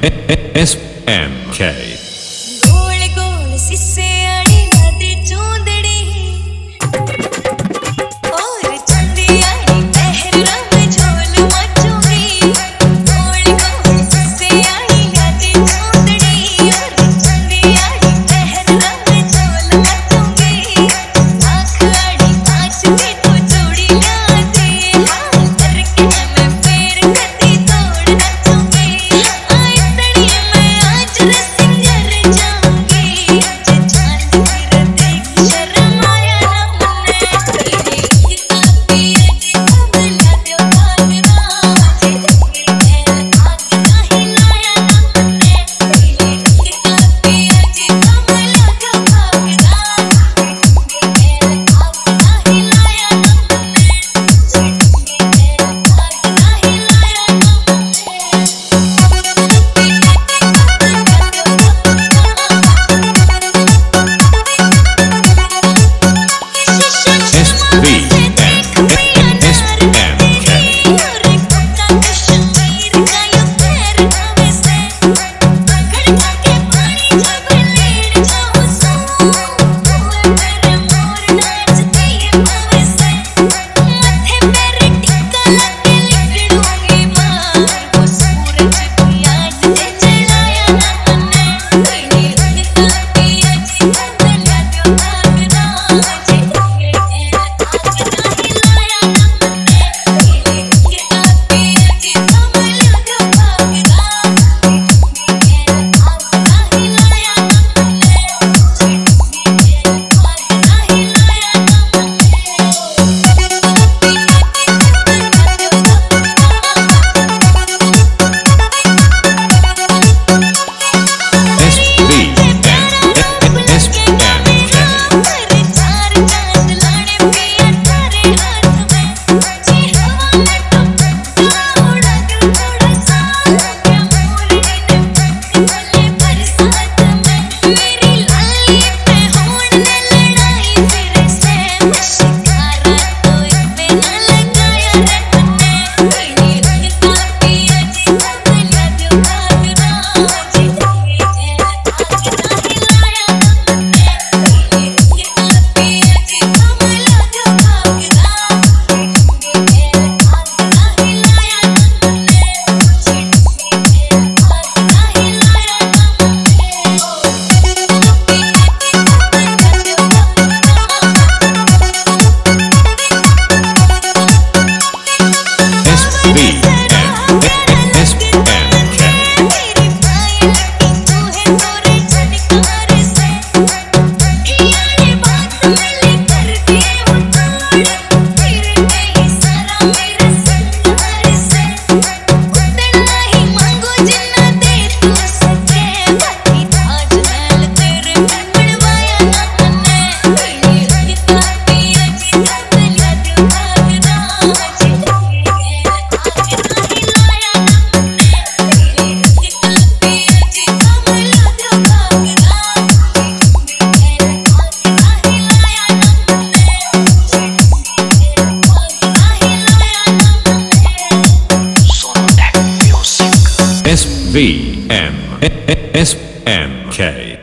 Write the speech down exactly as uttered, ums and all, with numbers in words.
S M K गोल गोल सिसे आड़ी नदी चूंदड़ी और चंदी आड़ी पहरा में झोल मचूंगी। गोल गोल सिसे आड़ी नदी चूंदड़ी और चंदी आड़ी पहरा में झोल मचूंगी। आँख आड़ी कांच की तो चूड़ी लाती हाल करके मैं पैर कती तोड़ नचूंगी। आई तड़ी मैं आज रसिंगर जाऊंगी। आज चांद फिर देख शर्म आया ना मुन्ने तेरे किताबी अजी कमला दो भागना जिंदगी में आग नहीं लाया ना मुन्ने तेरे किताबी अजी कमला दो भागना जिंदगी में आग नहीं लाया ना मुन्ने जिंदगी में आग नहीं लाया ना S B M S M K S B M S M K